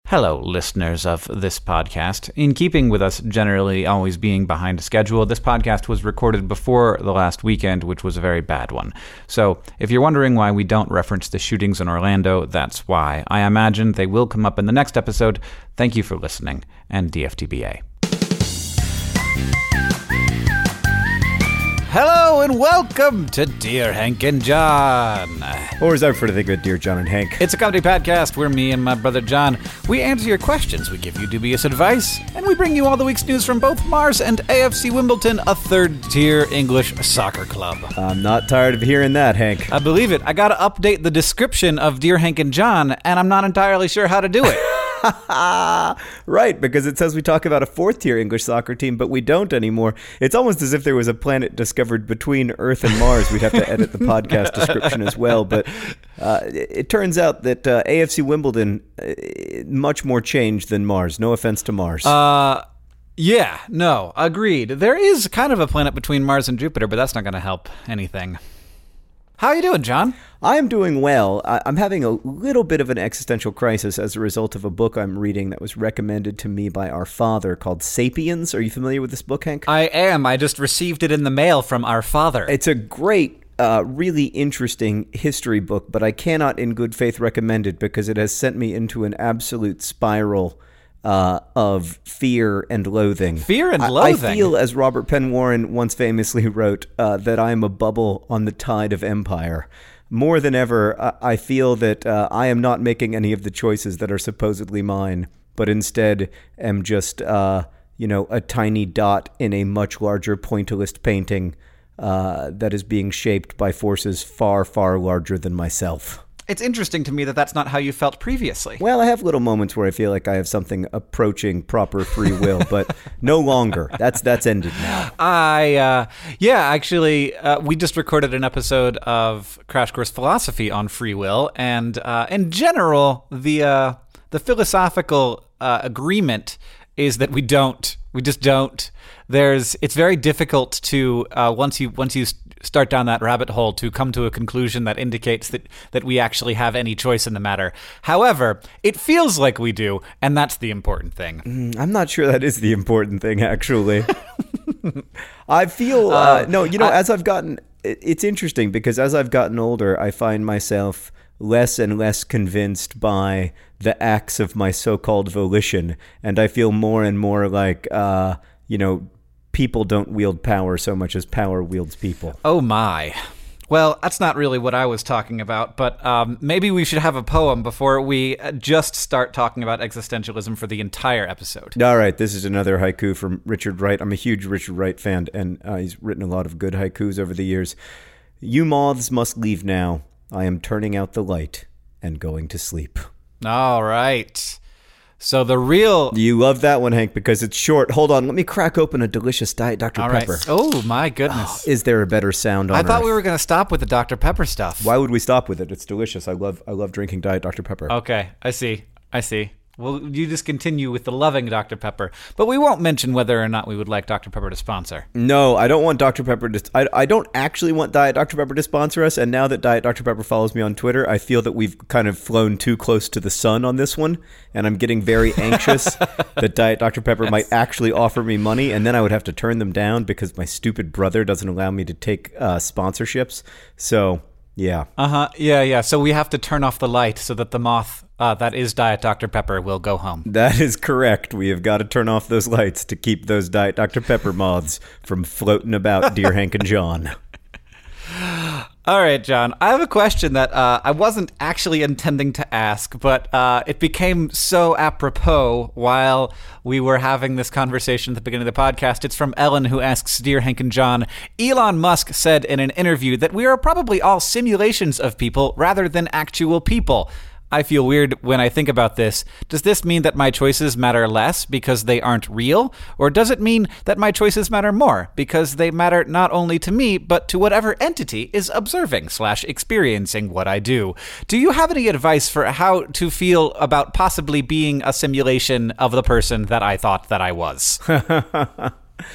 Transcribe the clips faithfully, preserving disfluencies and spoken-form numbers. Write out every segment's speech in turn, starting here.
Hello, listeners of this podcast. In keeping with us generally always being behind schedule, this podcast was recorded before the last weekend, which was a very bad one. So, if you're wondering why we don't reference the shootings in Orlando, that's why. I imagine they will come up in the next episode. Thank you for listening, and D F T B A. Hello and welcome to Dear Hank and John. Or as I prefer to think of it, Dear John and Hank. It's a comedy podcast where me and my brother John, we answer your questions, we give you dubious advice, and we bring you all the week's news from both Mars and A F C Wimbledon, a third-tier English soccer club. I'm not tired of hearing that, Hank. I believe it. I gotta update the description of Dear Hank and John, and I'm not entirely sure how to do it. Right, because it says we talk about a fourth-tier English soccer team, but we don't anymore. It's almost as if there was a planet discovered between Earth and Mars. We'd have to edit the podcast description as well, but uh, it, it turns out that uh, A F C Wimbledon, uh, much more changed than Mars. No offense to Mars. Uh... Yeah, no, agreed. There is kind of a planet between Mars and Jupiter, but that's not going to help anything. How are you doing, John? I am doing well. I- I'm having a little bit of an existential crisis as a result of a book I'm reading that was recommended to me by our father called Sapiens. Are you familiar with this book, Hank? I am. I just received it in the mail from our father. It's a great, uh, really interesting history book, but I cannot in good faith recommend it because it has sent me into an absolute spiral Uh, of fear and loathing. Fear and I, loathing? I feel, as Robert Penn Warren once famously wrote, uh, that I am a bubble on the tide of empire. More than ever, I, I feel that uh, I am not making any of the choices that are supposedly mine, but instead am just, uh, you know, a tiny dot in a much larger pointillist painting uh, that is being shaped by forces far, far larger than myself. It's interesting to me that that's not how you felt previously. Well, I have little moments where I feel like I have something approaching proper free will, but no longer. That's that's ended now. I, uh, yeah, actually, uh, we just recorded an episode of Crash Course Philosophy on free will, and uh, in general, the uh, the philosophical uh, agreement is that we don't. We just don't. There's. It's very difficult to uh, once you once you start down that rabbit hole to come to a conclusion that indicates that that we actually have any choice in the matter. However, it feels like we do, and that's the important thing. Mm, I'm not sure that is the important thing, actually. I feel uh, uh, no. You know, I, as I've gotten, it, it's interesting because as I've gotten older, I find myself less and less convinced by the acts of my so-called volition, and I feel more and more like, uh, you know, people don't wield power so much as power wields people. Oh my. Well, that's not really what I was talking about, but um, maybe we should have a poem before we just start talking about existentialism for the entire episode. All right, this is another haiku from Richard Wright. I'm a huge Richard Wright fan, and uh, he's written a lot of good haikus over the years. You moths must leave now. I am turning out the light and going to sleep. All right. So the real... You love that one, Hank, because it's short. Hold on, let me crack open a delicious Diet Doctor All Pepper. Right. Oh, my goodness. Is there a better sound on I thought Earth? we were going to stop with the Doctor Pepper stuff. Why would we stop with it? It's delicious. I love I love drinking Diet Doctor Pepper. Okay, I see. I see. Well, you just continue with the loving Doctor Pepper. But we won't mention whether or not we would like Doctor Pepper to sponsor. No, I don't want Doctor Pepper to... I, I don't actually want Diet Doctor Pepper to sponsor us, and now that Diet Doctor Pepper follows me on Twitter, I feel that we've kind of flown too close to the sun on this one, and I'm getting very anxious that Diet Doctor Pepper yes. might actually offer me money, and then I would have to turn them down because my stupid brother doesn't allow me to take uh, sponsorships. So, yeah. Uh-huh. Yeah, yeah. So we have to turn off the light so that the moth... Uh, that is Diet Doctor Pepper will go home. That is correct. We have got to turn off those lights to keep those Diet Doctor Pepper moths from floating about Dear Hank and John. All right, John. I have a question that uh, I wasn't actually intending to ask, but uh, it became so apropos while we were having this conversation at the beginning of the podcast. It's from Ellen, who asks, Dear Hank and John, Elon Musk said in an interview that we are probably all simulations of people rather than actual people. I feel weird when I think about this. Does this mean that my choices matter less because they aren't real? Or does it mean that my choices matter more because they matter not only to me, but to whatever entity is observing slash experiencing what I do? Do you have any advice for how to feel about possibly being a simulation of the person that I thought that I was?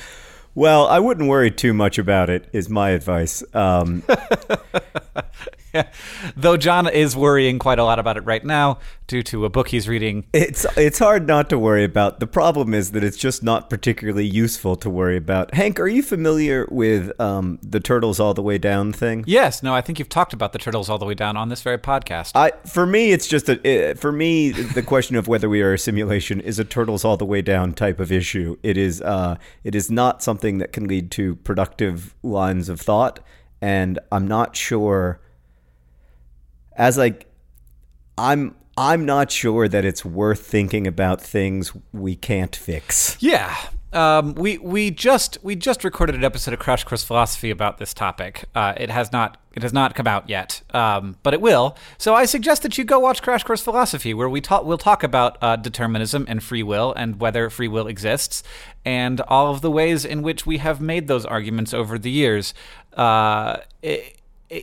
Well, I wouldn't worry too much about it, is my advice. Um, Yeah. Though John is worrying quite a lot about it right now due to a book he's reading. It's it's hard not to worry about. The problem is that it's just not particularly useful to worry about. Hank, are you familiar with um, the Turtles All the Way Down thing? Yes. No, I think you've talked about the Turtles All the Way Down on this very podcast. I for me, it's just a for me the question of whether we are a simulation is a Turtles All the Way Down type of issue. It is uh, it is not something that can lead to productive lines of thought, and I'm not sure. As like, I'm I'm not sure that it's worth thinking about things we can't fix. Yeah. Um, we we just we just recorded an episode of Crash Course Philosophy about this topic. Uh, it has not it has not come out yet, um, but it will. So I suggest that you go watch Crash Course Philosophy, where we talk we'll talk about uh, determinism and free will and whether free will exists, and all of the ways in which we have made those arguments over the years. Uh, it,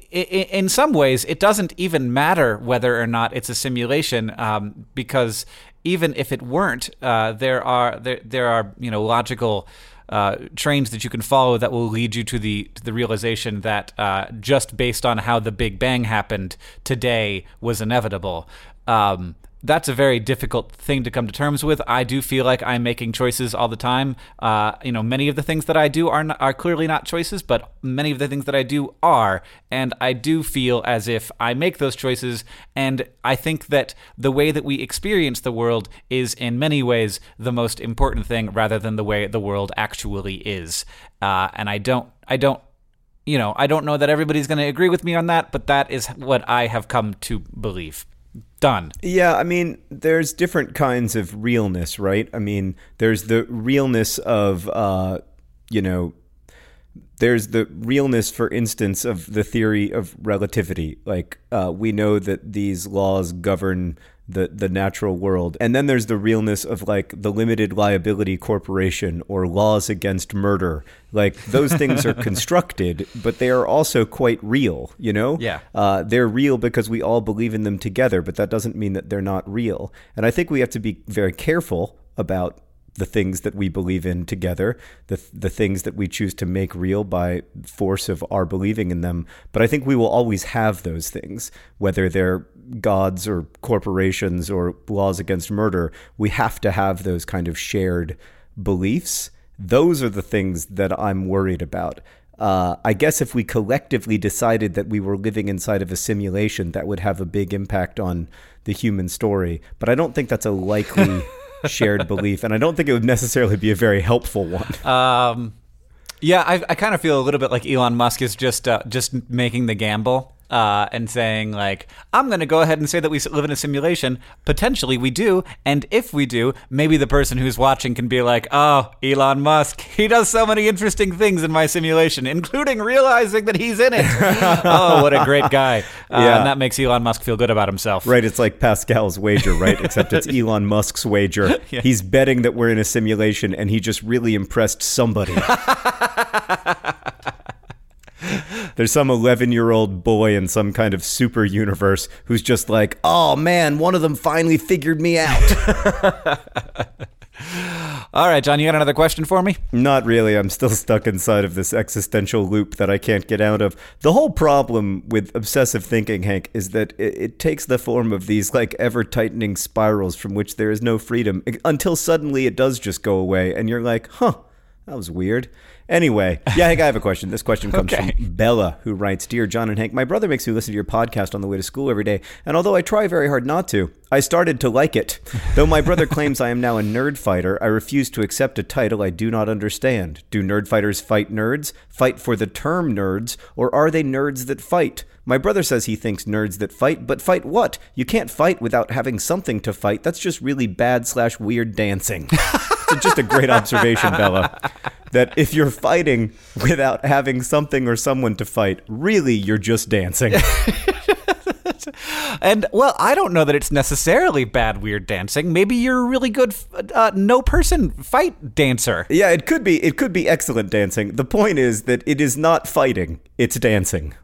In some ways, it doesn't even matter whether or not it's a simulation, um, because even if it weren't, uh, there are there there are you know logical uh, trains that you can follow that will lead you to the to the realization that uh, just based on how the Big Bang happened, today was inevitable. Um, That's a very difficult thing to come to terms with. I do feel like I'm making choices all the time. Uh, you know, many of the things that I do are not, are clearly not choices, but many of the things that I do are. And I do feel as if I make those choices, and I think that the way that we experience the world is in many ways the most important thing, rather than the way the world actually is. Uh, and I don't, I don't, you know, I don't know that everybody's going to agree with me on that, but that is what I have come to believe. Done. Yeah, I mean, there's different kinds of realness, right? I mean, there's the realness of, uh, you know, there's the realness, for instance, of the theory of relativity. Like, uh, we know that these laws govern the, the natural world. And then there's the realness of, like, the limited liability corporation or laws against murder. Like, those things are constructed, but they are also quite real, you know? Yeah. Uh, they're real because we all believe in them together, but that doesn't mean that they're not real. And I think we have to be very careful about the things that we believe in together, the the things that we choose to make real by force of our believing in them. But I think we will always have those things, whether they're gods or corporations or laws against murder. We have to have those kind of shared beliefs. Those are the things that I'm worried about. Uh, I guess if we collectively decided that we were living inside of a simulation, that would have a big impact on the human story. But I don't think that's a likely shared belief, and I don't think it would necessarily be a very helpful one. Um, yeah, I, I kind of feel a little bit like Elon Musk is just uh, just making the gamble uh, and saying, like, I'm going to go ahead and say that we live in a simulation. Potentially we do, and if we do, maybe the person who's watching can be like, oh, Elon Musk, he does so many interesting things in my simulation, including realizing that he's in it. Oh, what a great guy. Uh, Yeah. And that makes Elon Musk feel good about himself. Right, it's like Pascal's wager, right? Except it's Elon Musk's wager. Yeah. He's betting that we're in a simulation, and he just really impressed somebody. There's some eleven-year-old boy in some kind of super universe who's just like, oh man, one of them finally figured me out. All right, John, you got another question for me? Not really. I'm still stuck inside of this existential loop that I can't get out of. The whole problem with obsessive thinking, Hank, is that it, it takes the form of these like ever-tightening spirals from which there is no freedom until suddenly it does just go away and you're like, huh, that was weird. Anyway, yeah, Hank, I have a question. This question comes Okay. from Bella, who writes, Dear John and Hank, my brother makes me listen to your podcast on the way to school every day, and although I try very hard not to, I started to like it. Though my brother claims I am now a nerd fighter, I refuse to accept a title I do not understand. Do nerd fighters fight nerds, fight for the term nerds, or are they nerds that fight? My brother says he thinks nerds that fight, but fight what? You can't fight without having something to fight. That's just really bad slash weird dancing. It's just a great observation, Bella. That if you're fighting without having something or someone to fight, really you're just dancing. And, well, I don't know that it's necessarily bad, weird dancing. Maybe you're a really good uh, no-person fight dancer. Yeah, it could be. It could be excellent dancing. The point is that it is not fighting. It's dancing.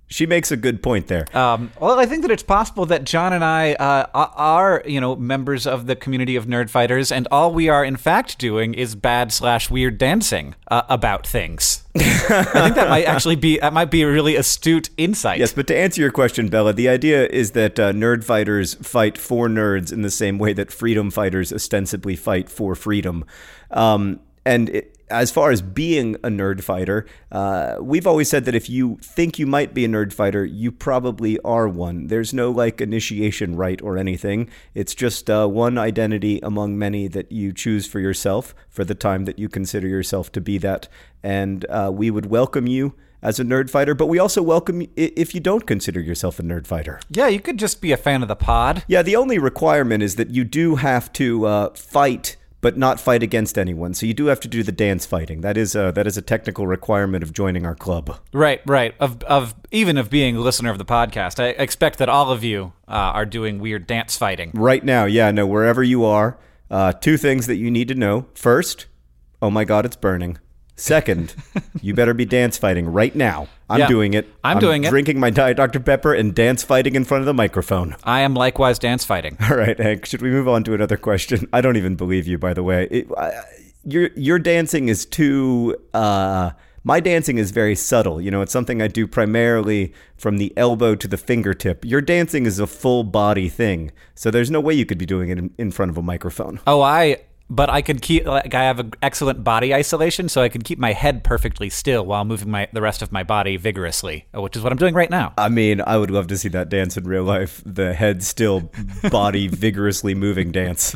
She makes a good point there. Um, well, I think that it's possible that John and I uh, are, you know, members of the community of nerd fighters, and all we are in fact doing is bad slash weird dancing uh, about things. I think that might actually be that might be a really astute insight. Yes, but to answer your question, Bella, the idea is that uh, nerd fighters fight for nerds in the same way that freedom fighters ostensibly fight for freedom. Um, and it, as far as being a nerd fighter, uh, we've always said that if you think you might be a nerd fighter, you probably are one. There's no like initiation rite or anything. It's just uh, one identity among many that you choose for yourself for the time that you consider yourself to be that. And uh, we would welcome you as a nerd fighter, but we also welcome you if you don't consider yourself a nerd fighter. Yeah, you could just be a fan of the pod. Yeah, the only requirement is that you do have to uh, fight but not fight against anyone. So you do have to do the dance fighting. That is a, that is a technical requirement of joining our club. Right, right. Of of even of being a listener of the podcast, I expect that all of you uh, are doing weird dance fighting. Right now, yeah, no, wherever you are, uh, two things that you need to know. First, oh my God, it's burning. Second, you better be dance fighting right now. I'm yeah, doing it. I'm, I'm doing it. Drinking my Diet Doctor Pepper and dance fighting in front of the microphone. I am likewise dance fighting. All right, Hank, should we move on to another question? I don't even believe you, by the way. It, I, your your dancing is too... Uh, my dancing is very subtle. You know, it's something I do primarily from the elbow to the fingertip. Your dancing is a full body thing. So there's no way you could be doing it in, in front of a microphone. Oh, I... But I could keep, like, I have an excellent body isolation, so I can keep my head perfectly still while moving my the rest of my body vigorously, which is what I'm doing right now. I mean, I would love to see that dance in real life. The head still, body vigorously moving dance.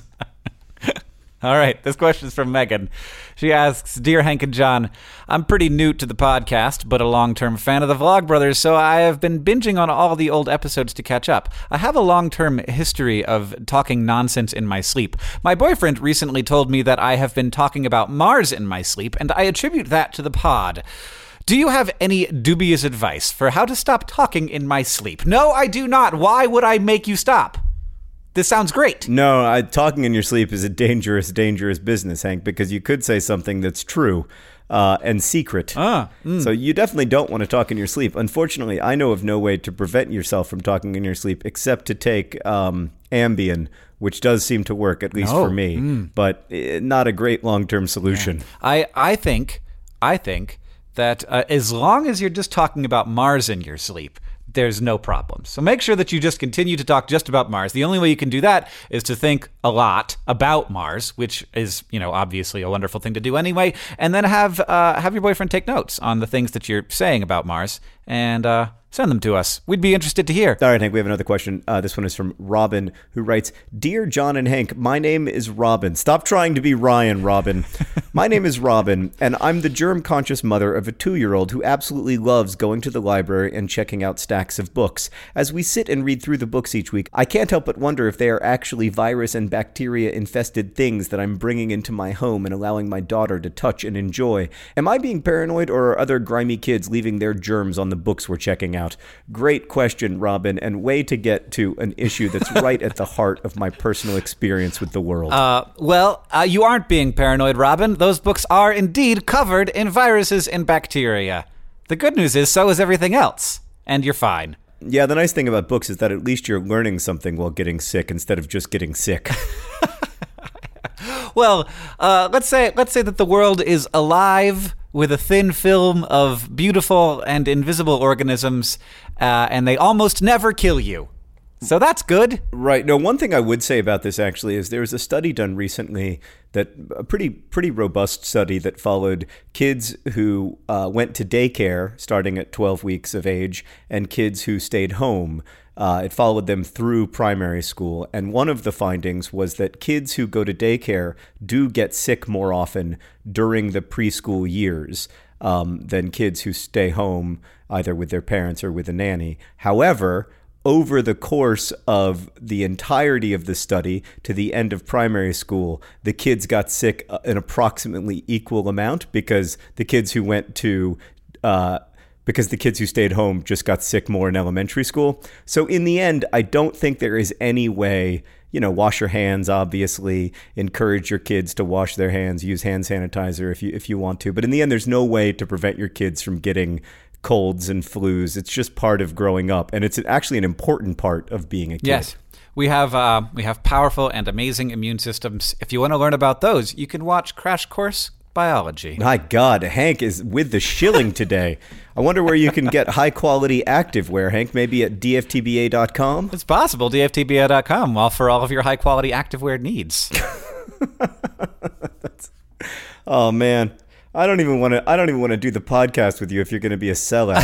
All right, this question is from Megan. She asks, Dear Hank and John, I'm pretty new to the podcast, but a long-term fan of the Vlogbrothers, so I have been binging on all the old episodes to catch up. I have a long-term history of talking nonsense in my sleep. My boyfriend recently told me that I have been talking about Mars in my sleep, and I attribute that to the pod. Do you have any dubious advice for how to stop talking in my sleep? No, I do not. Why would I make you stop? This sounds great. No, I, talking in your sleep is a dangerous, dangerous business, Hank, because you could say something that's true uh, and secret. Ah, mm. So you definitely don't want to talk in your sleep. Unfortunately, I know of no way to prevent yourself from talking in your sleep except to take um, Ambien, which does seem to work, at least oh, for me, mm. but uh, not a great long-term solution. Yeah. I, I think, I think that uh, as long as you're just talking about Mars in your sleep, there's no problem. So make sure that you just continue to talk just about Mars. The only way you can do that is to think a lot about Mars, which is, you know, obviously a wonderful thing to do anyway, and then have uh, have your boyfriend take notes on the things that you're saying about Mars and uh, send them to us. We'd be interested to hear. All right, Hank, we have another question. Uh, this one is from Robin, who writes, Dear John and Hank, my name is Robin. Stop trying to be Ryan, Robin. My name is Robin, and I'm the germ-conscious mother of a two-year-old who absolutely loves going to the library and checking out stacks of books. As we sit and read through the books each week, I can't help but wonder if they are actually virus and bacteria-infested things that I'm bringing into my home and allowing my daughter to touch and enjoy. Am I being paranoid, or are other grimy kids leaving their germs on the books we're checking out? Great question, Robin, and way to get to an issue that's right at the heart of my personal experience with the world. Uh, well, uh, you aren't being paranoid, Robin. Those books are indeed covered in viruses and bacteria. The good news is, so is everything else, and you're fine. Yeah, the nice thing about books is that at least you're learning something while getting sick instead of just getting sick. Well, uh, let's say let's say that the world is alive with a thin film of beautiful and invisible organisms, uh, and they almost never kill you. So that's good. Right. No, one thing I would say about this actually is there was a study done recently, that a pretty pretty robust study that followed kids who uh, went to daycare starting at twelve weeks of age and kids who stayed home. Uh, it followed them through primary school. And one of the findings was that kids who go to daycare do get sick more often during the preschool years um, than kids who stay home either with their parents or with a nanny. However, over the course of the entirety of the study to the end of primary school, the kids got sick an approximately equal amount because the kids who went to uh, because the kids who stayed home just got sick more in elementary school. So in the end, I don't think there is any way, you know, wash your hands, obviously, encourage your kids to wash their hands, use hand sanitizer if you if you want to. But in the end, there's no way to prevent your kids from getting colds and flus. It's just part of growing up, and it's actually an important part of being a kid. Yes. We have uh, we have powerful and amazing immune systems. If you want to learn about those, you can watch Crash Course Biology. My God, Hank is with the shilling today. I wonder where you can get high-quality activewear, Hank. Maybe at D F T B A dot com? It's possible, D F T B A dot com, well, for all of your high-quality activewear needs. Oh, man. I don't even want to. I don't even want to do the podcast with you if you're going to be a sellout.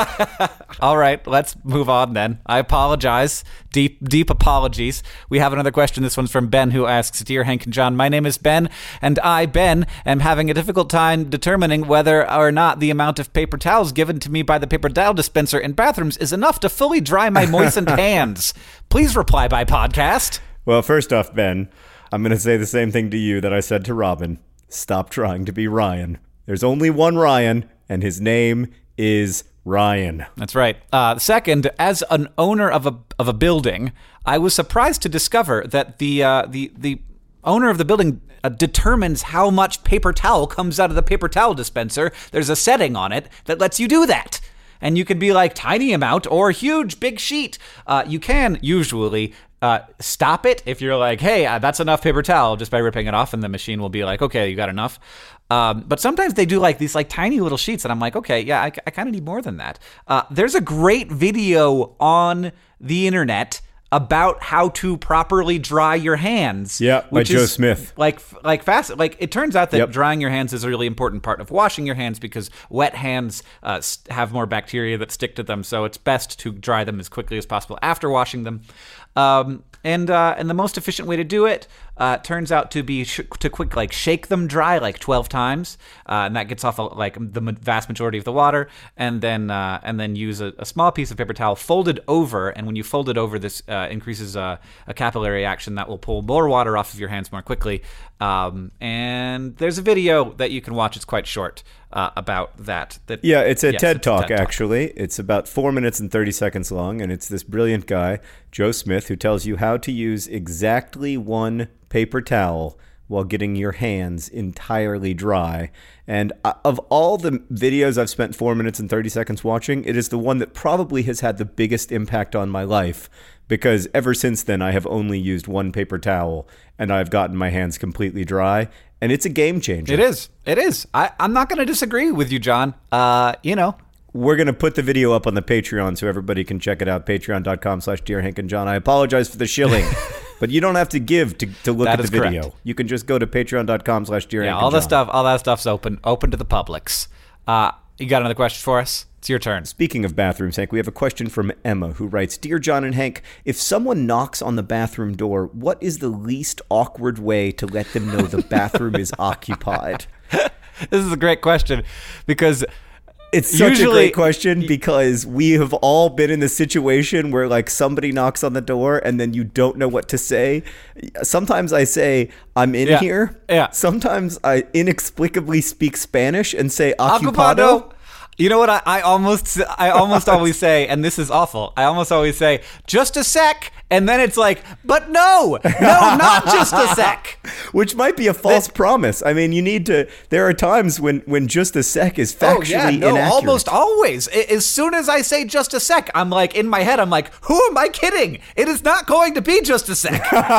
All right, let's move on then. I apologize. Deep, deep apologies. We have another question. This one's from Ben, who asks, "Dear Hank and John, my name is Ben, and I, Ben, am having a difficult time determining whether or not the amount of paper towels given to me by the paper towel dispenser in bathrooms is enough to fully dry my moistened hands. Please reply by podcast." Well, first off, Ben, I'm going to say the same thing to you that I said to Robin. Stop trying to be Ryan. There's only one Ryan, and his name is Ryan. That's right. Uh, second, as an owner of a of a building, I was surprised to discover that the uh, the the owner of the building uh, determines how much paper towel comes out of the paper towel dispenser. There's a setting on it that lets you do that. And you can be like tiny amount or huge, big sheet. Uh, you can usually uh, stop it if you're like, hey, uh, that's enough paper towel, just by ripping it off, and the machine will be like, okay, you got enough. Um, but sometimes they do like these like tiny little sheets, and I'm like, okay, yeah, I, I kind of need more than that. Uh, there's a great video on the internet about how to properly dry your hands. Yeah, by Joe Smith. Like, like fast. Like it turns out that Yep. drying your hands is a really important part of washing your hands because wet hands uh, have more bacteria that stick to them. So it's best to dry them as quickly as possible after washing them. Um, and uh, and the most efficient way to do it uh, turns out to be sh- to quick like shake them dry like twelve times, uh, and that gets off like the vast majority of the water. And then uh, and then use a, a small piece of paper towel folded over. And when you fold it over, this uh, increases uh, a capillary action that will pull more water off of your hands more quickly. Um, and there's a video that you can watch. It's quite short uh, about that. That Yeah, it's a yes, TED it's a Talk, TED Talk. actually. It's about four minutes and thirty seconds long, and it's this brilliant guy, Joe Smith, who tells you how to use exactly one paper towel while getting your hands entirely dry. And uh, of all the videos I've spent four minutes and thirty seconds watching, it is the one that probably has had the biggest impact on my life, because ever since then I have only used one paper towel, and I've gotten my hands completely dry, and it's a game changer. It is. It is. I, I'm not going to disagree with you, John. Uh, you know. We're going to put the video up on the Patreon so everybody can check it out. Patreon.com slash Dear Hank and John. I apologize for the shilling, but you don't have to give to, to look That at the is video. correct. You can just go to patreon.com slash Dear Yeah, Hank all and that John. stuff, all that stuff's open, open to the publics. Uh, you got another question for us? It's your turn. Speaking of bathrooms, Hank, we have a question from Emma who writes, Dear John and Hank, if someone knocks on the bathroom door, what is the least awkward way to let them know the bathroom is occupied? This is a great question because It's such usually, a great question because we have all been in the situation where like somebody knocks on the door and then you don't know what to say. Sometimes I say, I'm in Yeah, here. yeah. Sometimes I inexplicably speak Spanish and say occupado. Occupado. You know what I, I almost I almost always say, and this is awful, I almost always say, just a sec, and then it's like, but no, no, not just a sec. Which might be a false promise. I mean, you need to, there are times when, when just a sec is factually oh, yeah, no, inaccurate. almost always. I- As soon as I say just a sec, I'm like, in my head, I'm like, who am I kidding? It is not going to be just a sec.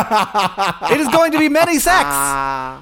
It is going to be many secs.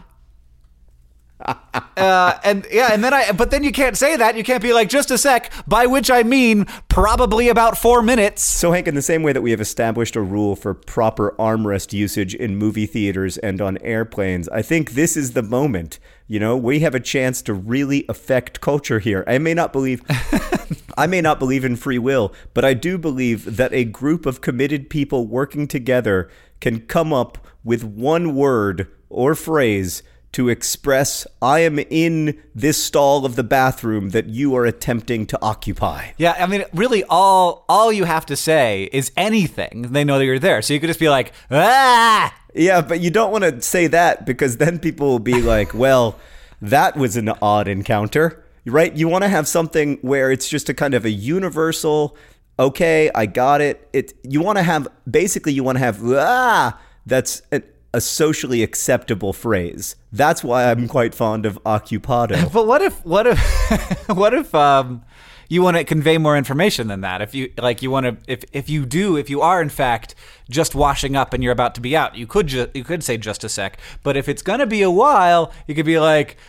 Uh, and yeah, and then I, but then you can't say that. You can't be like, just a sec, by which I mean probably about four minutes. So, Hank, in the same way that we have established a rule for proper armrest usage in movie theaters and on airplanes, I think this is the moment. You know, we have a chance to really affect culture here. I may not believe, I may not believe in free will, but I do believe that a group of committed people working together can come up with one word or phrase to express, I am in this stall of the bathroom that you are attempting to occupy. Yeah, I mean, really, all all you have to say is anything. They know that you're there, so you could just be like, ah. Yeah, but you don't want to say that because then people will be like, well, that was an odd encounter, right? You want to have something where it's just a kind of a universal, okay, I got it. It. You want to have, basically you want to have, ah, that's an, a socially acceptable phrase. That's why I'm quite fond of occupado. But what if, what if, what if, um, you want to convey more information than that. If you like, you want to if if you do if you are in fact just washing up and you're about to be out, you could ju- you could say just a sec. But if it's gonna be a while, you could be like,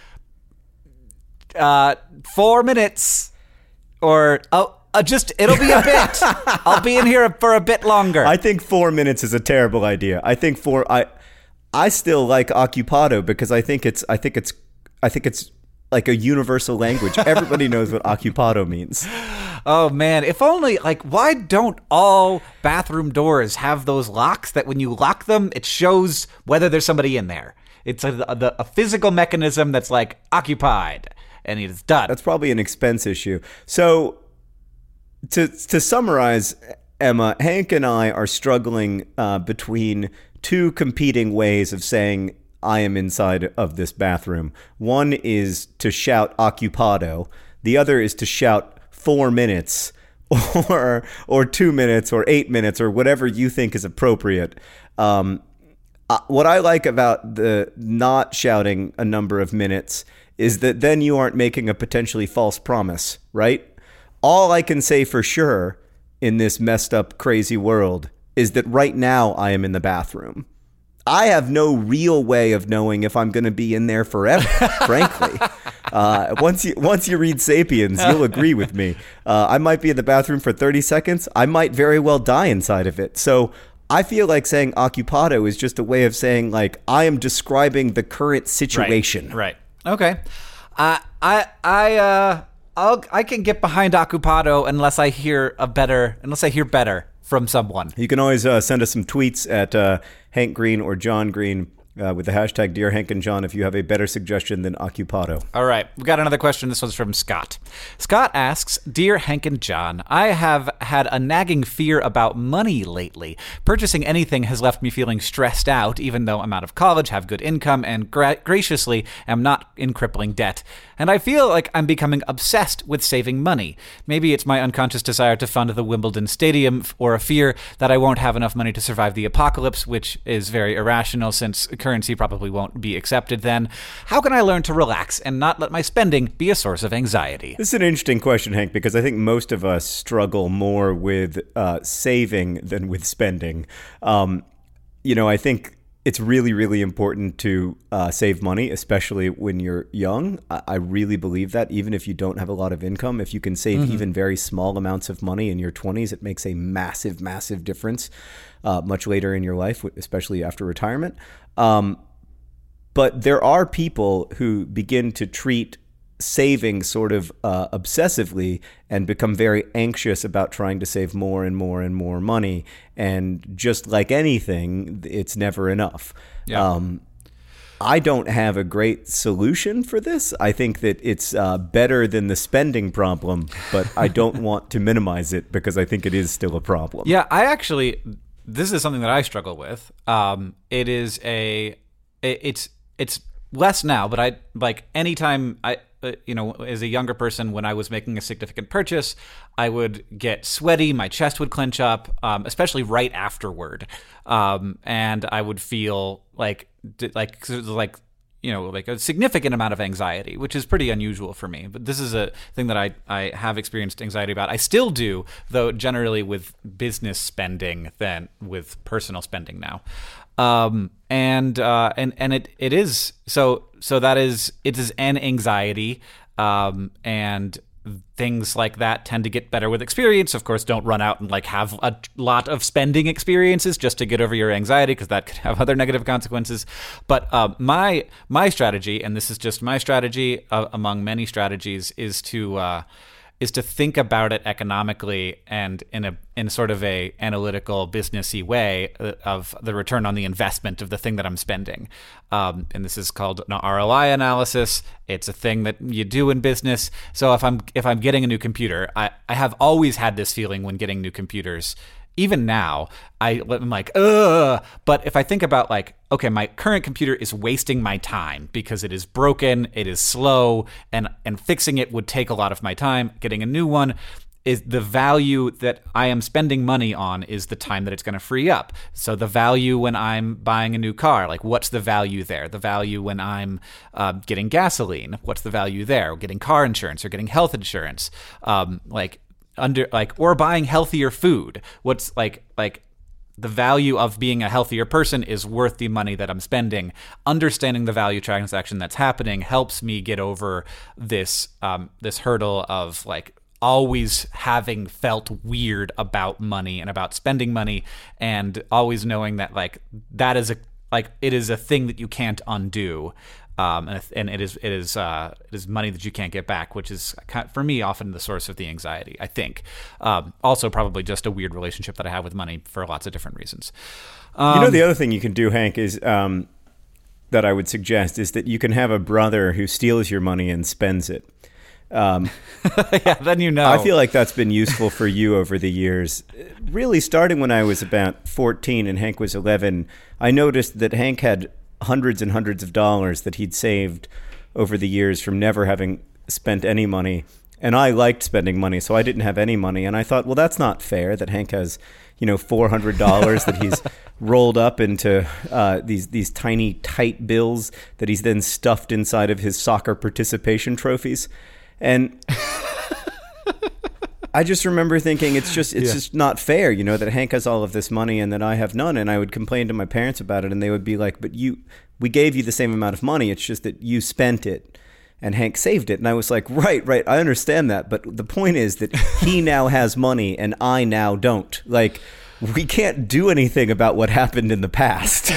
uh, four minutes, or oh. Uh, just it'll be a bit. I'll be in here for a bit longer. I think four minutes is a terrible idea. I think four. I I still like occupado because I think it's I think it's I think it's like a universal language. Everybody knows what occupado means. Oh man, if only like why don't all bathroom doors have those locks that when you lock them, it shows whether there's somebody in there. It's a, a, a physical mechanism that's like occupied and it's done. That's probably an expense issue. So. To to summarize, Emma, Hank and I are struggling uh, between two competing ways of saying I am inside of this bathroom. One is to shout occupado. The other is to shout four minutes or or two minutes or eight minutes or whatever you think is appropriate. Um, uh, what I like about the not shouting a number of minutes is that then you aren't making a potentially false promise, right? All I can say for sure in this messed up, crazy world is that right now I am in the bathroom. I have no real way of knowing if I'm going to be in there forever, frankly. Uh, once you once you read Sapiens, you'll agree with me. Uh, I might be in the bathroom for thirty seconds. I might very well die inside of it. So I feel like saying occupado is just a way of saying, like, I am describing the current situation. Right. right. Okay. Uh, I I uh. I'll, I can get behind occupado unless I hear a better, unless I hear better from someone. You can always uh, send us some tweets at uh, Hank Green or John Green uh, with the hashtag Dear Hank and John if you have a better suggestion than occupado. All right, we got another question. This one's from Scott. Scott asks, Dear Hank and John, I have had a nagging fear about money lately. Purchasing anything has left me feeling stressed out, even though I'm out of college, have good income, and gra- graciously am not in crippling debt. And I feel like I'm becoming obsessed with saving money. Maybe it's my unconscious desire to fund the Wimbledon Stadium, or a fear that I won't have enough money to survive the apocalypse, which is very irrational since currency probably won't be accepted then. How can I learn to relax and not let my spending be a source of anxiety? This is an interesting question, Hank, because I think most of us struggle more with uh, saving than with spending. Um, you know, I think it's really, really important to uh, save money, especially when you're young. I, I really believe that, even if you don't have a lot of income, if you can save mm-hmm. even very small amounts of money in your twenties, it makes a massive, massive difference uh, much later in your life, especially after retirement. Um, but there are people who begin to treat saving sort of uh, obsessively and become very anxious about trying to save more and more and more money. And just like anything, it's never enough. Yeah. Um, I don't have a great solution for this. I think that it's uh, better than the spending problem, but I don't want to minimize it because I think it is still a problem. Yeah, I actually, this is something that I struggle with. Um, it is a, it, it's, it's less now, but I, like anytime I, Uh, you know, as a younger person, when I was making a significant purchase, I would get sweaty, my chest would clench up, um, especially right afterward, um, and I would feel like, like, like, you know, like a significant amount of anxiety, which is pretty unusual for me. But this is a thing that I, I have experienced anxiety about. I still do, though generally with business spending than with personal spending now. Um, and, uh, and, and it, it is, so, so that is, it is an anxiety, um, and things like that tend to get better with experience. Of course, don't run out and like have a lot of spending experiences just to get over your anxiety, because that could have other negative consequences. But, uh, my, my strategy, and this is just my strategy uh, among many strategies, is to, uh, is to think about it economically and in a in sort of a analytical, businessy way of the return on the investment of the thing that I'm spending. Um, and this is called an R O I analysis. It's a thing that you do in business. So if I'm if I'm getting a new computer, I, I have always had this feeling when getting new computers. Even now, I, I'm like, ugh. But if I think about like, okay, my current computer is wasting my time because it is broken, it is slow, and, and fixing it would take a lot of my time. Getting a new one is the value that I am spending money on is the time that it's going to free up. So the value when I'm buying a new car, like what's the value there? The value when I'm uh, getting gasoline, what's the value there? Getting car insurance or getting health insurance, um, like under like or buying healthier food. What's like like the value of being a healthier person is worth the money that I'm spending. Understanding the value transaction that's happening helps me get over this um, this hurdle of like always having felt weird about money and about spending money, and always knowing that like that is a like it is a thing that you can't undo, um, and, and it is it is uh, it is money that you can't get back, which is for me often the source of the anxiety. I think um, also probably just a weird relationship that I have with money for lots of different reasons. Um, you know, the other thing you can do, Hank, is um, that I would suggest is that you can have a brother who steals your money and spends it. Um, yeah, then you know. I feel like that's been useful for you over the years. Really, starting when I was about fourteen and Hank was eleven, I noticed that Hank had hundreds and hundreds of dollars that he'd saved over the years from never having spent any money. And I liked spending money, so I didn't have any money. And I thought, well, that's not fair that Hank has, you know, four hundred dollars that he's rolled up into uh, these these tiny, tight bills that he's then stuffed inside of his soccer participation trophies. And I just remember thinking it's just it's yeah. just not fair, you know, that Hank has all of this money and that I have none. And I would complain to my parents about it, and they would be like, but you we gave you the same amount of money. It's just that you spent it and Hank saved it. And I was like, right, right, I understand that. But the point is that he now has money and I now don't. Like, we can't do anything about what happened in the past.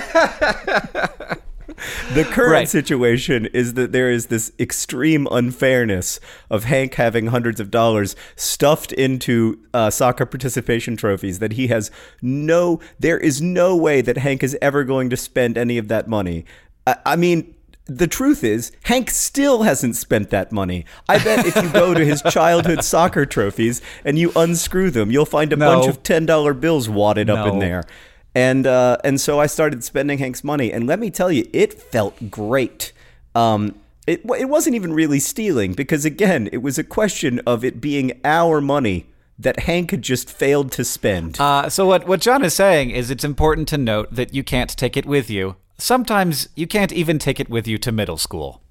The current right. situation is that there is this extreme unfairness of Hank having hundreds of dollars stuffed into uh, soccer participation trophies that he has no, there is no way that Hank is ever going to spend any of that money. I, I mean, the truth is, Hank still hasn't spent that money. I bet if you go to his childhood soccer trophies and you unscrew them, you'll find a no. bunch of ten dollar bills wadded no. up in there. And uh, and so I started spending Hank's money, and let me tell you, it felt great. Um, it it wasn't even really stealing, because again, it was a question of it being our money that Hank had just failed to spend. Uh, so what what John is saying is it's important to note that you can't take it with you. Sometimes you can't even take it with you to middle school.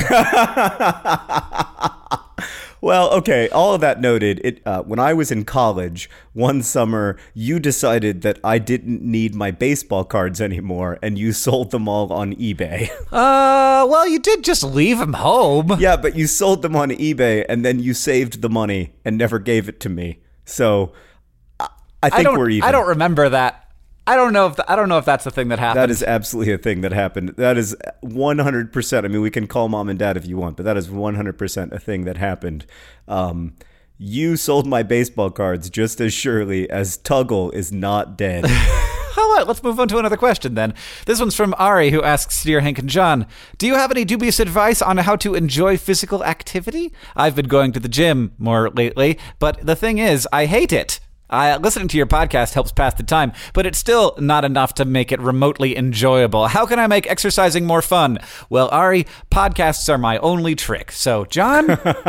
Well, okay, all of that noted, it uh, when I was in college, one summer, you decided that I didn't need my baseball cards anymore, and you sold them all on eBay. Uh, well, you did just leave them home. Yeah, but you sold them on eBay, and then you saved the money and never gave it to me. So, I, I think I we're even. I don't remember that. I don't know if the, I don't know if that's the thing that happened. That is absolutely a thing that happened. That is one hundred percent. I mean, we can call mom and dad if you want, but that is one hundred percent a thing that happened. Um, you sold my baseball cards just as surely as Tuggle is not dead. All right, let's move on to another question then. This one's from Ari, who asks, Dear Hank and John, do you have any dubious advice on how to enjoy physical activity? I've been going to the gym more lately, but the thing is, I hate it. Uh, listening to your podcast helps pass the time, but it's still not enough to make it remotely enjoyable. How can I make exercising more fun? Well, Ari, podcasts are my only trick. So, John?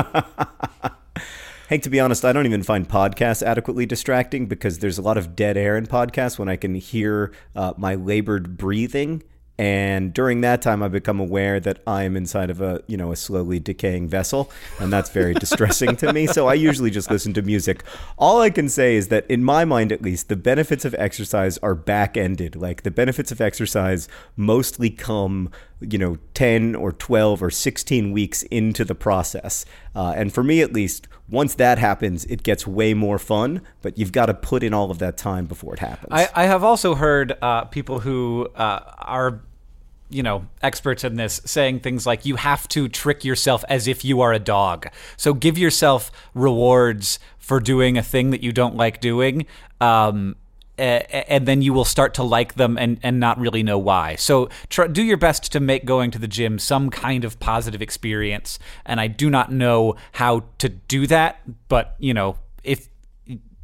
Hank, to be honest, I don't even find podcasts adequately distracting because there's a lot of dead air in podcasts when I can hear uh, my labored breathing. And during that time, I become aware that I am inside of a, you know, a slowly decaying vessel, and that's very distressing to me. So I usually just listen to music. All I can say is that, in my mind at least, the benefits of exercise are back-ended. Like, the benefits of exercise mostly come, you know, ten or twelve or sixteen weeks into the process. Uh, and for me, at least, once that happens, it gets way more fun, but you've got to put in all of that time before it happens. I, I have also heard uh, people who uh, are, you know, experts in this saying things like you have to trick yourself as if you are a dog. So give yourself rewards for doing a thing that you don't like doing, um, and then you will start to like them and, and not really know why. So try, do your best to make going to the gym some kind of positive experience. And I do not know how to do that, but, you know, if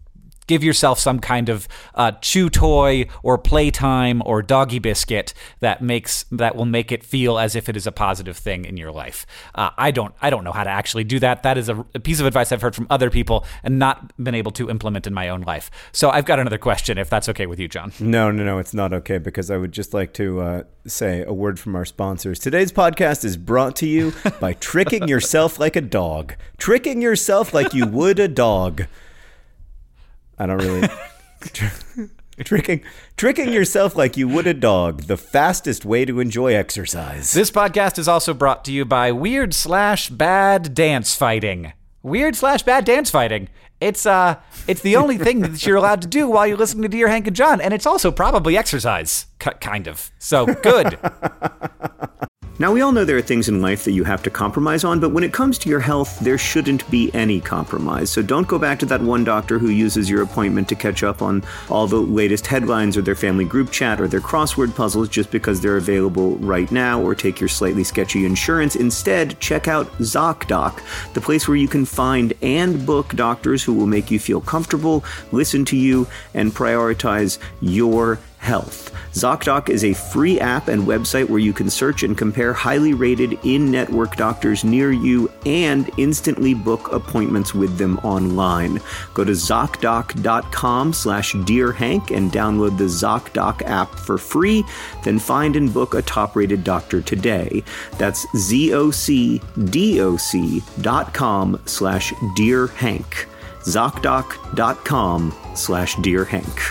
give yourself some kind of uh, chew toy or playtime or doggy biscuit that makes that will make it feel as if it is a positive thing in your life. Uh, I don't I don't know how to actually do that. That is a, a piece of advice I've heard from other people and not been able to implement in my own life. So I've got another question, if that's okay with you, John. No, no, no, it's not okay, because I would just like to uh, say a word from our sponsors. Today's podcast is brought to you by tricking yourself like a dog. Tricking yourself like you would a dog. I don't really... Tricking tricking yourself like you would a dog, the fastest way to enjoy exercise. This podcast is also brought to you by Weird slash Bad Dance Fighting. Weird slash Bad Dance Fighting. It's uh, it's the only thing that you're allowed to do while you're listening to Dear Hank and John, and it's also probably exercise, C- kind of. So good. Now, we all know there are things in life that you have to compromise on, but when it comes to your health, there shouldn't be any compromise. So don't go back to that one doctor who uses your appointment to catch up on all the latest headlines or their family group chat or their crossword puzzles just because they're available right now, or take your slightly sketchy insurance. Instead, check out ZocDoc, the place where you can find and book doctors who will make you feel comfortable, listen to you, and prioritize your health. ZocDoc is a free app and website where you can search and compare highly rated in-network doctors near you and instantly book appointments with them online. Go to ZocDoc.com slash DearHank and download the ZocDoc app for free. Then find and book a top-rated doctor today. That's Z-O-C-D-O-C dot com slash DearHank. ZocDoc.com slash DearHank.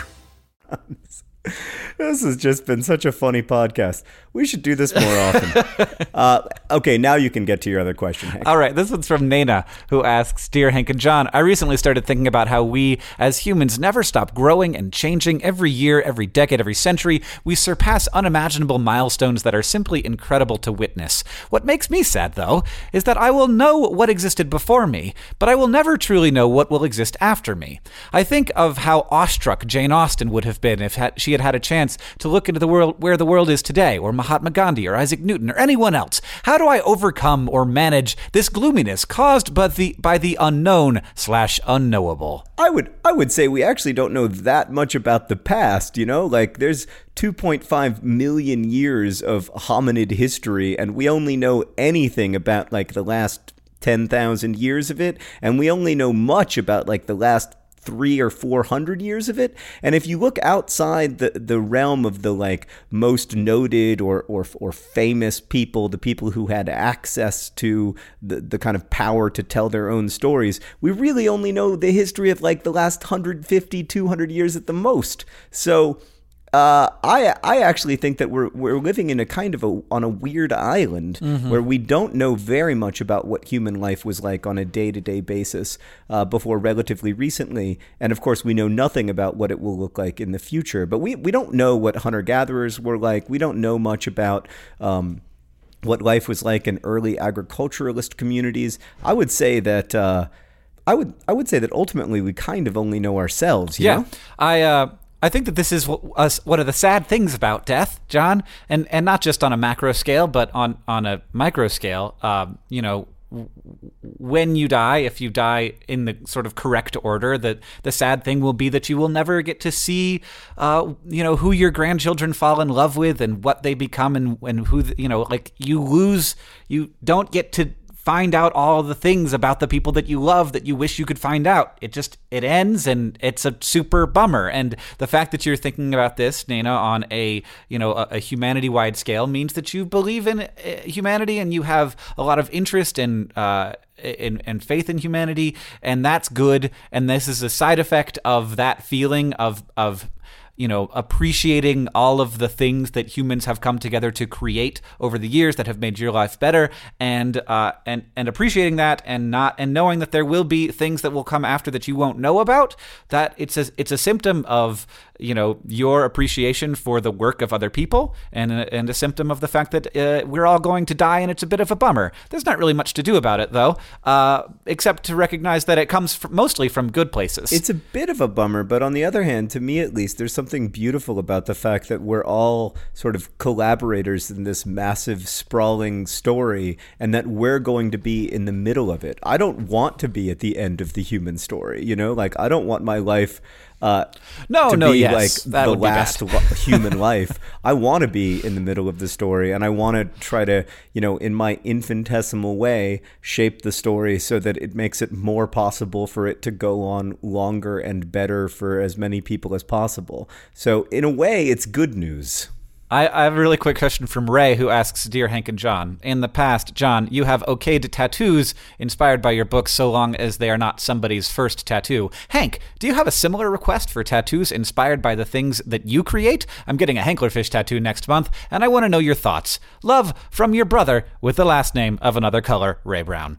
This has just been such a funny podcast. We should do this more often. uh, okay, now you can get to your other question, Hank. All right, this one's from Nana, who asks, Dear Hank and John, I recently started thinking about how we, as humans, never stop growing and changing. Every year, every decade, every century, we surpass unimaginable milestones that are simply incredible to witness. What makes me sad, though, is that I will know what existed before me, but I will never truly know what will exist after me. I think of how awestruck Jane Austen would have been if she had had a chance to look into the world where the world is today, or Mahatma Gandhi, or Isaac Newton, or anyone else. How do I overcome or manage this gloominess caused by the by the unknown slash unknowable? I would I would say we actually don't know that much about the past, you know? Like, there's two point five million years of hominid history, and we only know anything about, like, the last ten thousand years of it, and we only know much about, like, the last three or four hundred years of it. And if you look outside the, the realm of the like most noted or, or or famous people, the people who had access to the, the kind of power to tell their own stories, we really only know the history of like the last one hundred fifty, two hundred years at the most. So Uh, I I actually think that we're we're living in a kind of a on a weird island mm-hmm. where we don't know very much about what human life was like on a day-to-day basis uh, before relatively recently, and of course we know nothing about what it will look like in the future. But we we don't know what hunter-gatherers were like. We don't know much about um, what life was like in early agriculturalist communities. I would say that uh, I would I would say that ultimately we kind of only know ourselves. You yeah, know? I. Uh... I think that this is one of the sad things about death, John, and, and not just on a macro scale, but on, on a micro scale. Um, you know, when you die, if you die in the sort of correct order, the, the sad thing will be that you will never get to see, uh, you know, who your grandchildren fall in love with and what they become and, and who, you know, like you lose, you don't get to find out all the things about the people that you love that you wish you could find out. It just, it ends, and it's a super bummer. And the fact that you're thinking about this, Nana, on a, you know, a, a humanity-wide scale means that you believe in uh, humanity and you have a lot of interest in, uh, in, in faith in humanity, and that's good. And this is a side effect of that feeling of, of, you know, appreciating all of the things that humans have come together to create over the years that have made your life better, and uh, and and appreciating that, and not and knowing that there will be things that will come after that you won't know about. That it's a it's a symptom of, you know, your appreciation for the work of other people, and a, and a symptom of the fact that uh, we're all going to die, and it's a bit of a bummer. There's not really much to do about it, though, uh, except to recognize that it comes from, mostly from good places. It's a bit of a bummer, but on the other hand, to me at least, there's something beautiful about the fact that we're all sort of collaborators in this massive, sprawling story, and that we're going to be in the middle of it. I don't want to be at the end of the human story, you know? Like, I don't want my life Uh, no, to no, be yes, like that the would be last bad. lo- human life. I want to be in the middle of the story, and I want to try to, you know, in my infinitesimal way, shape the story so that it makes it more possible for it to go on longer and better for as many people as possible. So in a way, it's good news. I, I have a really quick question from Ray, who asks, Dear Hank and John, in the past, John, you have okayed tattoos inspired by your books so long as they are not somebody's first tattoo. Hank, do you have a similar request for tattoos inspired by the things that you create? I'm getting a Hanklerfish tattoo next month, and I want to know your thoughts. Love, from your brother with the last name of another color, Ray Brown.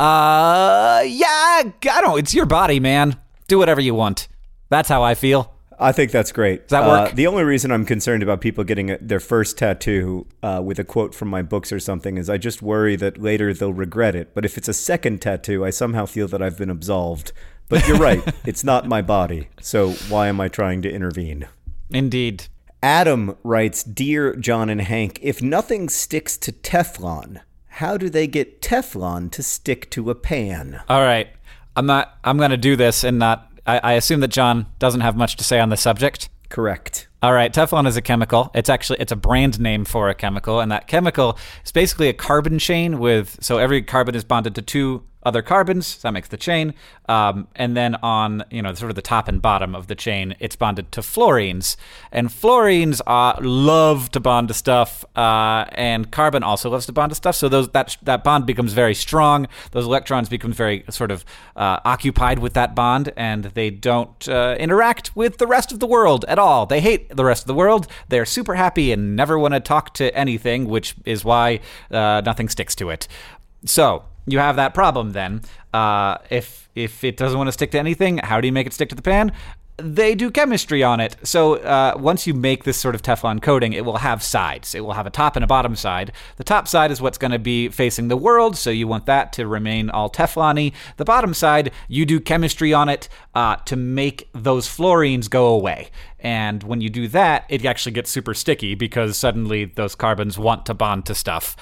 Uh, yeah, I don't, it's your body, man. Do whatever you want. That's how I feel. I think that's great. Does that work? Uh, the only reason I'm concerned about people getting a, their first tattoo uh, with a quote from my books or something is I just worry that later they'll regret it. But if it's a second tattoo, I somehow feel that I've been absolved. But you're right. It's not my body. So why am I trying to intervene? Indeed. Adam writes, Dear John and Hank, if nothing sticks to Teflon, how do they get Teflon to stick to a pan? All right. I'm not, I'm going to do this and not, I, I assume that John doesn't have much to say on the subject. Correct. All right, Teflon is a chemical. It's actually, it's a brand name for a chemical, and that chemical is basically a carbon chain with, so every carbon is bonded to two other carbons, so that makes the chain, um, and then on, you know, sort of the top and bottom of the chain, it's bonded to fluorines, and fluorines uh, love to bond to stuff, uh, and carbon also loves to bond to stuff, so those that that bond becomes very strong, those electrons become very sort of uh, occupied with that bond, and they don't uh, interact with the rest of the world at all. They hate the rest of the world, they're super happy and never want to talk to anything, which is why uh, nothing sticks to it. So, you have that problem then. Uh, if if it doesn't want to stick to anything, how do you make it stick to the pan? They do chemistry on it. So uh, once you make this sort of Teflon coating, it will have sides. It will have a top and a bottom side. The top side is what's going to be facing the world, so you want that to remain all Teflon-y. The bottom side, you do chemistry on it uh, to make those fluorines go away. And when you do that, it actually gets super sticky because suddenly those carbons want to bond to stuff.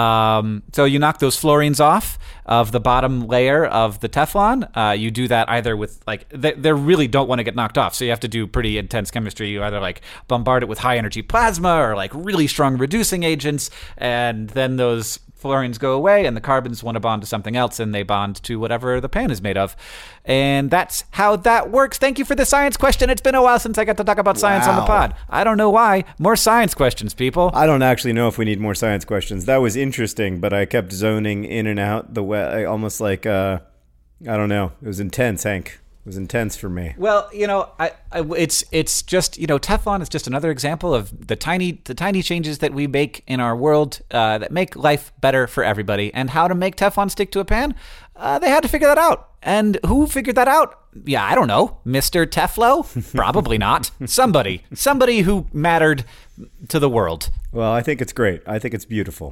Um, so you knock those fluorines off of the bottom layer of the Teflon. Uh, you do that either with, like, they, they really don't want to get knocked off. So you have to do pretty intense chemistry. You either, like, bombard it with high energy plasma or, like, really strong reducing agents. And then those fluorines go away and the carbons want to bond to something else and they bond to whatever the pan is made of. And that's how that works. Thank you for the science question. It's been a while since I got to talk about science Wow. on the pod. I don't know why. More science questions, people. I don't actually know if we need more science questions. That was interesting, but I kept zoning in and out the way, almost like, uh, I don't know. It was intense, Hank. It was intense for me. Well, you know, I, I, it's it's just, you know, Teflon is just another example of the tiny the tiny changes that we make in our world uh, that make life better for everybody. And how to make Teflon stick to a pan? Uh, they had to figure that out. And who figured that out? Yeah, I don't know. Mister Teflo? Probably not. Somebody. Somebody who mattered to the world. Well, I think it's great. I think it's beautiful.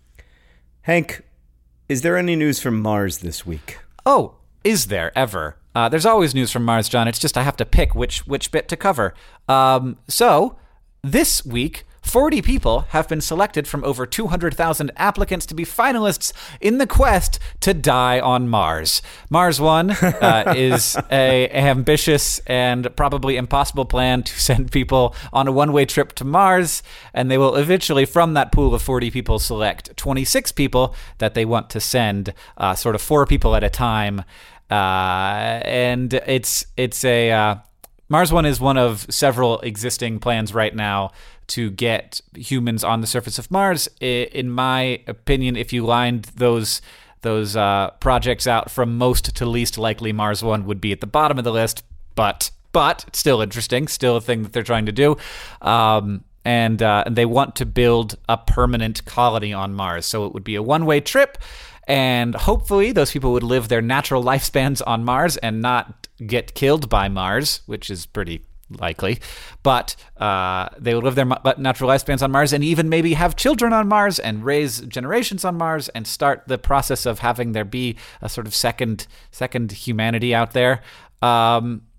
Hank, is there any news from Mars this week? Oh, is there ever? Uh, there's always news from Mars, John. It's just I have to pick which which bit to cover. Um, so, this week, forty people have been selected from over two hundred thousand applicants to be finalists in the quest to die on Mars. Mars One uh, is a ambitious and probably impossible plan to send people on a one-way trip to Mars, and they will eventually, from that pool of forty people, select twenty-six people that they want to send, uh, sort of four people at a time. Uh, and it's it's a uh, Mars One is one of several existing plans right now to get humans on the surface of Mars. In my opinion, if you lined those those uh, projects out from most to least likely, Mars One would be at the bottom of the list. But but it's still interesting, still a thing that they're trying to do. Um, and uh, and they want to build a permanent colony on Mars, so it would be a one-way trip. And hopefully those people would live their natural lifespans on Mars and not get killed by Mars, which is pretty likely. But uh, they would live their natural lifespans on Mars and even maybe have children on Mars and raise generations on Mars and start the process of having there be a sort of second second humanity out there. Um,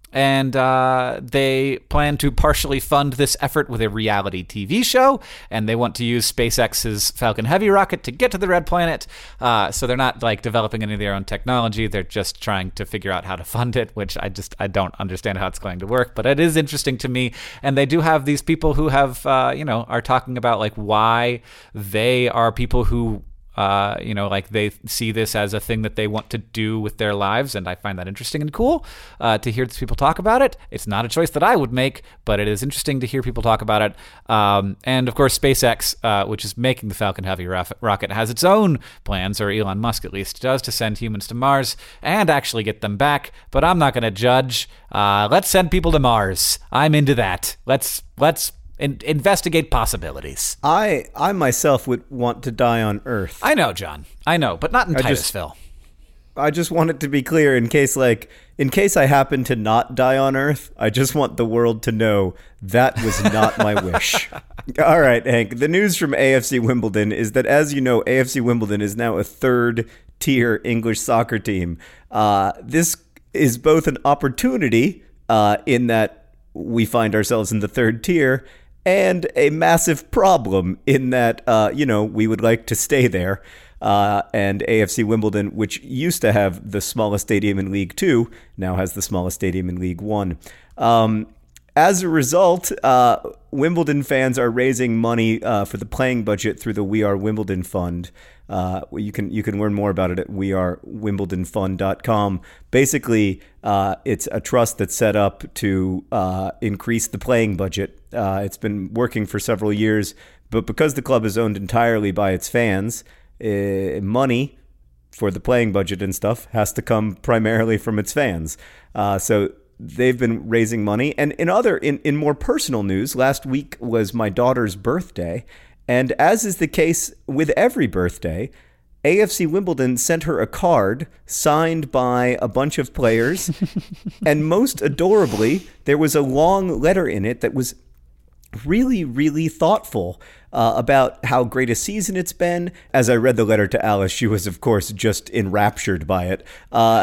And uh, they plan to partially fund this effort with a reality T V show, and they want to use SpaceX's Falcon Heavy rocket to get to the Red Planet. Uh, so they're not like developing any of their own technology; they're just trying to figure out how to fund it, which I just I don't understand how it's going to work. But it is interesting to me, and they do have these people who have uh, you know are talking about like why they are people who. Uh, you know, like they see this as a thing that they want to do with their lives, and I find that interesting and cool uh, to hear these people talk about it. It's not a choice that I would make, but it is interesting to hear people talk about it. Um, and of course, SpaceX, uh, which is making the Falcon Heavy rof- rocket, has its own plans, or Elon Musk at least does, to send humans to Mars and actually get them back. But I'm not going to judge. Uh, let's send people to Mars. I'm into that. Let's let's. In- investigate possibilities. I I myself would want to die on Earth. I know, John. I know, but not in I Titusville. Just, I just want it to be clear in case, like, in case I happen to not die on Earth, I just want the world to know that was not my wish. All right, Hank. The news from A F C Wimbledon is that, as you know, A F C Wimbledon is now a third-tier English soccer team. Uh, this is both an opportunity uh, in that we find ourselves in the third tier, and a massive problem in that, uh, you know, we would like to stay there. Uh, and A F C Wimbledon, which used to have the smallest stadium in League Two, now has the smallest stadium in League One. Um, as a result, uh, Wimbledon fans are raising money uh, for the playing budget through the We Are Wimbledon Fund. Uh, you can you can learn more about it at we are wimbledon fund dot com. Basically, uh, it's a trust that's set up to uh, increase the playing budget. Uh, it's been working for several years, but because the club is owned entirely by its fans, uh, money for the playing budget and stuff has to come primarily from its fans. Uh, so they've been raising money. And in other in, in more personal news, last week was my daughter's birthday. And as is the case with every birthday, A F C Wimbledon sent her a card signed by a bunch of players. And most adorably, there was a long letter in it that was really, really thoughtful uh, about how great a season it's been. As I read the letter to Alice, she was, of course, just enraptured by it. Uh,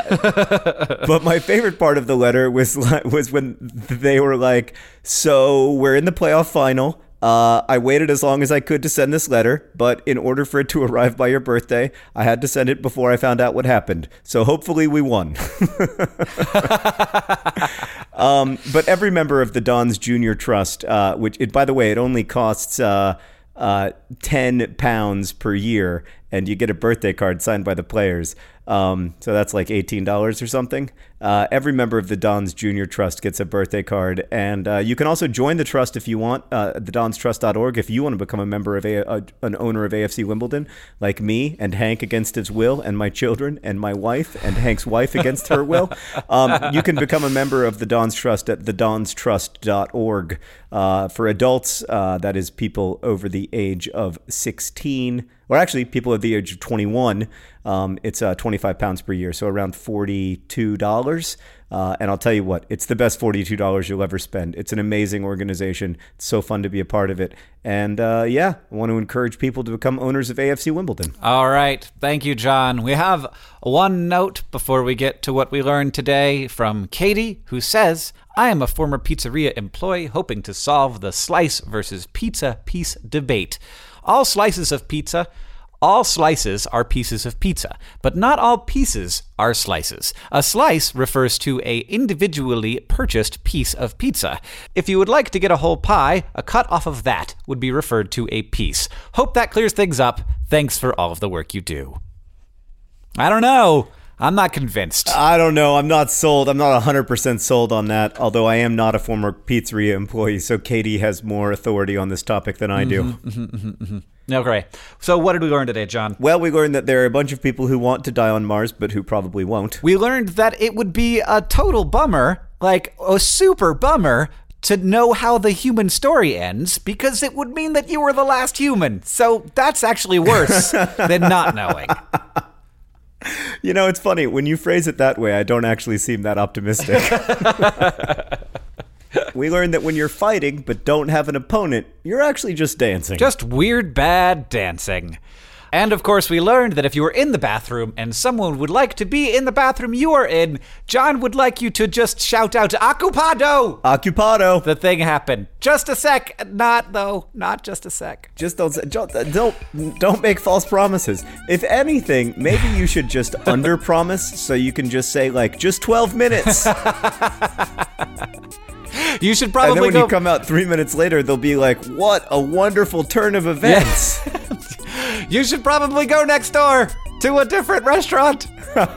but my favorite part of the letter was was when they were like, so we're in the playoff final. Uh, I waited as long as I could to send this letter, but in order for it to arrive by your birthday, I had to send it before I found out what happened. So hopefully we won. um, but every member of the Dons Junior Trust, uh, which, it, by the way, it only costs uh, uh, ten pounds per year, and you get a birthday card signed by the players. Um, so that's like eighteen dollars or something. Uh, every member of the Dons Junior Trust gets a birthday card. And uh, you can also join the trust if you want, uh, the dons trust dot org, if you want to become a member of a, a, an owner of A F C Wimbledon, like me and Hank against his will, and my children and my wife and Hank's wife against her will. Um, you can become a member of the Dons Trust at the dons trust dot org. Uh, for adults, uh, that is people over the age of sixteen, or actually people at the age of twenty-one. Um, it's uh, twenty-five pounds per year, so around forty-two dollars. Uh, and I'll tell you what, it's the best forty-two dollars you'll ever spend. It's an amazing organization. It's so fun to be a part of it. And uh, yeah, I want to encourage people to become owners of A F C Wimbledon. All right. Thank you, John. We have one note before we get to what we learned today from Katie, who says, I am a former pizzeria employee hoping to solve the slice versus pizza piece debate. All slices of pizza All slices are pieces of pizza, but not all pieces are slices. A slice refers to a individually purchased piece of pizza. If you would like to get a whole pie, a cut off of that would be referred to a piece. Hope that clears things up. Thanks for all of the work you do. I don't know. I'm not convinced. I don't know. I'm not sold. I'm not one hundred percent sold on that, although I am not a former pizzeria employee, so Katie has more authority on this topic than I do. Mm-hmm, mm-hmm, mm-hmm, mm-hmm. Okay. So what did we learn today, John? Well, we learned that there are a bunch of people who want to die on Mars, but who probably won't. We learned that it would be a total bummer, like a super bummer, to know how the human story ends, because it would mean that you were the last human. So that's actually worse than not knowing. You know, it's funny. When you phrase it that way, I don't actually seem that optimistic. We learned that when you're fighting but don't have an opponent, you're actually just dancing. Just weird, bad dancing. And of course, we learned that if you were in the bathroom and someone would like to be in the bathroom you are in, John would like you to just shout out, Occupado! Occupado. The thing happened. Just a sec. Not, though. Not just a sec. Just don't, don't don't don't make false promises. If anything, maybe you should just under promise so you can just say like just twelve minutes. You should probably And then when go... you come out three minutes later, they'll be like, "What a wonderful turn of events!" Yeah. You should probably go next door to a different restaurant.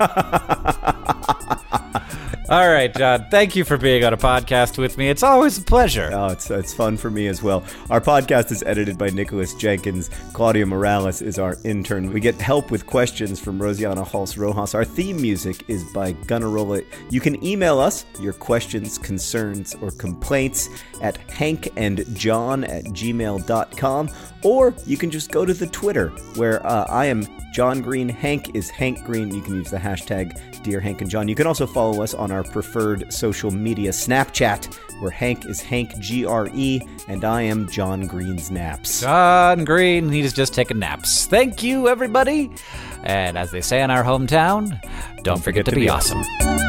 All right, John. Thank you for being on a podcast with me. It's always a pleasure. Oh, it's it's fun for me as well. Our podcast is edited by Nicholas Jenkins. Claudia Morales is our intern. We get help with questions from Rosiana Halse Rojas. Our theme music is by Gunnarolla. You can email us your questions, concerns, or complaints at hankandjohn at gmail dot com, or you can just go to the Twitter where uh, I am John Green. Hank is Hank Green. You can use the hashtag Dear Hank and John. You can also follow us on our preferred social media, Snapchat, where Hank is Hank G R E, and I am John Green's Naps. John Green, he's just taking naps. Thank you, everybody. And as they say in our hometown, don't, don't forget, forget to, to be, be awesome. awesome.